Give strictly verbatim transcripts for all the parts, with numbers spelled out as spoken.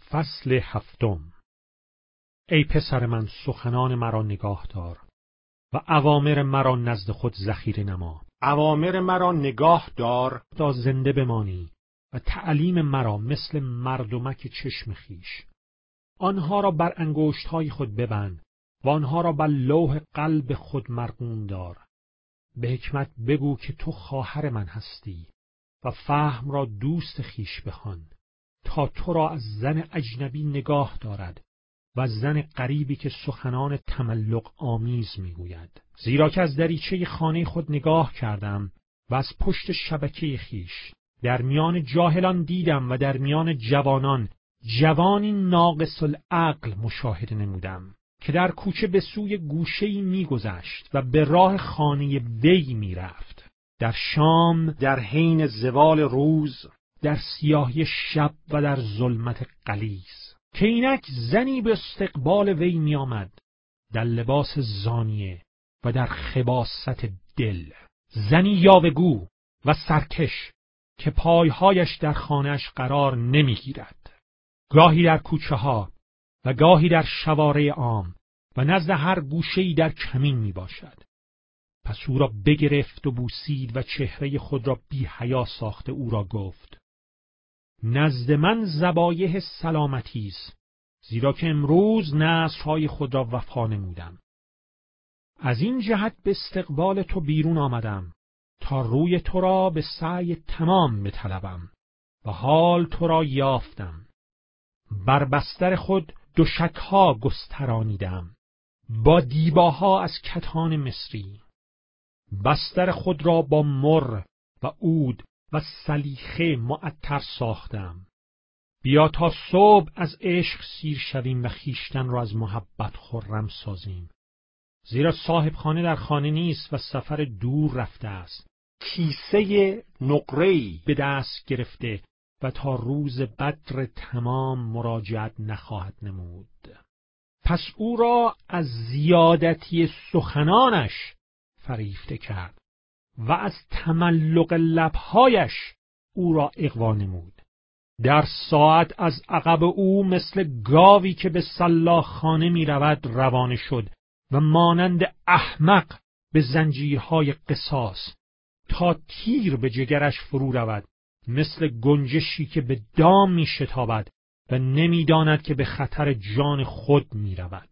فصل هفتم. ای پسر من، سخنان مرا نگاه دار و اوامر مرا نزد خود ذخیره نما. اوامر مرا نگاه دار تا زنده بمانی و تعلیم مرا مثل مردمک چشم خیش. آنها را بر انگشت‌های خود ببند و آنها را بر لوح قلب خود مرقوم دار. به حکمت بگو که تو خواهر من هستی و فهم را دوست خیش بخوان، تا تو را از زن اجنبی نگاه دارد و از زن غریبی که سخنان تملق آمیز میگوید. زیرا که از دریچه خانه خود نگاه کردم و از پشت شبکه خیش در میان جاهلان دیدم و در میان جوانان جوانی ناقص العقل مشاهده نمودم که در کوچه به سوی گوشه‌ای میگذشت و به راه خانه وی میرفت. در شام، در حین زوال روز، در سیاهی شب و در ظلمت غلیظ، که اینک زنی به استقبال وی می آمد در لباس زانیه و در خباثت دل، زنی یاوه‌گو و سرکش که پایهایش در خانه‌اش قرار نمی گیرد. گاهی در کوچه ها و گاهی در شوارع عام و نزد هر گوشه‌ای در کمین می باشد. پس او را بگرفت و بوسید و چهره خود را بی حیا ساخته او را گفت: نزد من ذبایح سلامتی است، زیرا که امروز نذرهای خود را وفا نمودم. از این جهت به استقبال تو بیرون آمدم تا روی تو را به سعی تمام بطلبم و حال تو را یافتم. بر بستر خود دوشکها گسترانیدم با دیباها از کتان مصری. بستر خود را با مر و عود و سلیخه معطر ساختم. بیا تا صبح از عشق سیر شویم و خیشتن را از محبت خرم سازیم. زیرا صاحب خانه در خانه نیست و سفر دور رفته است. کیسه نقره‌ای به دست گرفته و تا روز بدر تمام مراجعت نخواهد نمود. پس او را از زیادتی سخنانش فریفته کرد و از تملق لبهایش او را اغوا نمود. در ساعت از عقب او مثل گاوی که به سلاخخانه می رود روانه شد و مانند احمق به زنجیرهای قصاص تا تیر به جگرش فرو رود، مثل گنجشی که به دام می شتابد و نمی داند که به خطر جان خود می رود.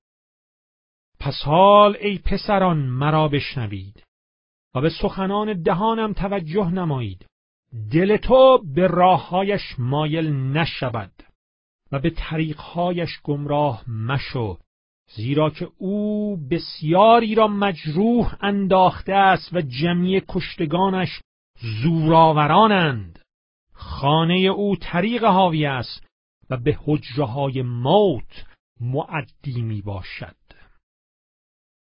پس حال ای پسران مرا بشنوید و به سخنان دهانم توجه نمایید. دل تو به راههایش مایل نشود و به طریقهایش گمراه مشو، زیرا که او بسیاری را مجروح انداخته است و جمعی کشتگانش زورآورانند. خانه او طریق حاوی است و به حجره‌های موت معدی می باشد.